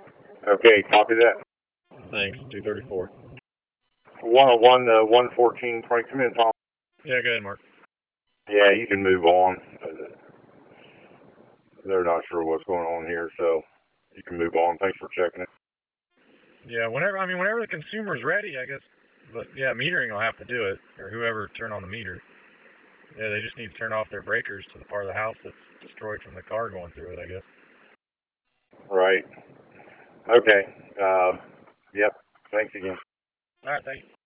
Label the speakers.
Speaker 1: Okay, copy that.
Speaker 2: Thanks, 234.
Speaker 1: 101, 114, come in, Tom.
Speaker 2: Yeah, go ahead, Mark.
Speaker 1: Yeah, you can move on. They're not sure what's going on here, so you can move on. Thanks for checking it.
Speaker 2: Yeah, whenever the consumer's ready, I guess. But yeah, metering will have to do it, or whoever turned on the meter. Yeah, they just need to turn off their breakers to the part of the house that's destroyed from the car going through it, I guess.
Speaker 1: Right. Okay. Yep. Thanks again.
Speaker 2: All right, thanks.